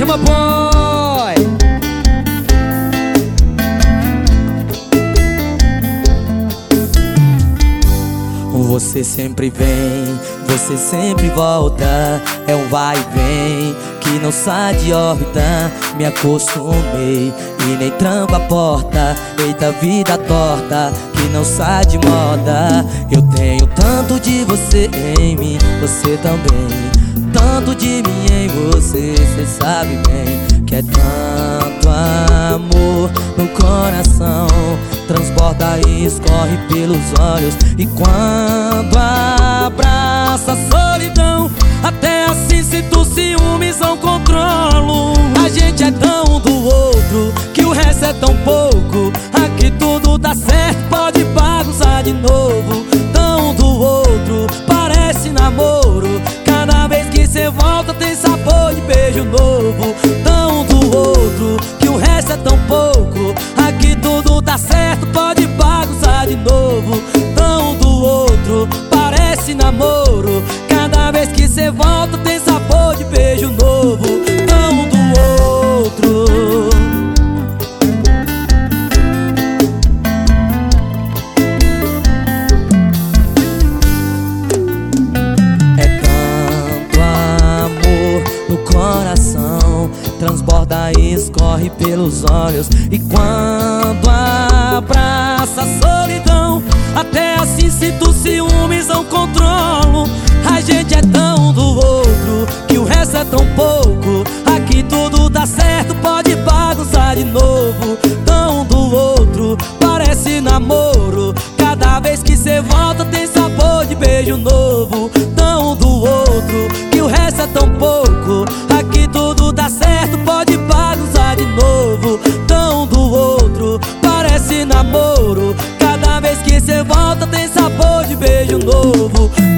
cima, boy! Você sempre vem, você sempre volta. É um vai e vem que não sai de órbita. Me acostumei e nem tranco a porta. Eita vida torta que não sai de moda. Eu tenho tanto de você em mim, você também. Tanto de mim em você, cê sabe bem que é tanto amor no coração. Transborda e escorre pelos olhos. E quando abraça a solidão, até assim sinto ciúmes, não controlo. A gente é tão do outro que o resto é tão pouco. Aqui tudo dá certo, pode bagunçar de novo. Tão do outro, parece namoro. Cada vez que cê volta tem sabor de beijo novo. Tão do outro que o resto é tão pouco. Aqui tudo dá certo, pode bagunçar de novo. Tão do outro, parece namoro. Cada vez que cê volta tem sabor de beijo novo. Tão do outro. É tanto amor no coração. Transborda e escorre pelos olhos. E quando abraça a solidão, até assim sinto ciúmes, não controlo. A gente é tão do outro que o resto é tão pouco. Aqui tudo dá certo, pode bagunçar de novo. Tão do outro, parece namoro. Cada vez que cê volta tem sabor de beijo novo. Tão do outro que o resto é tão pouco. Aqui tudo dá certo, pode bagunçar de novo. Tão do outro, parece namoro. Cada vez que cê volta tem sabor de beijo novo.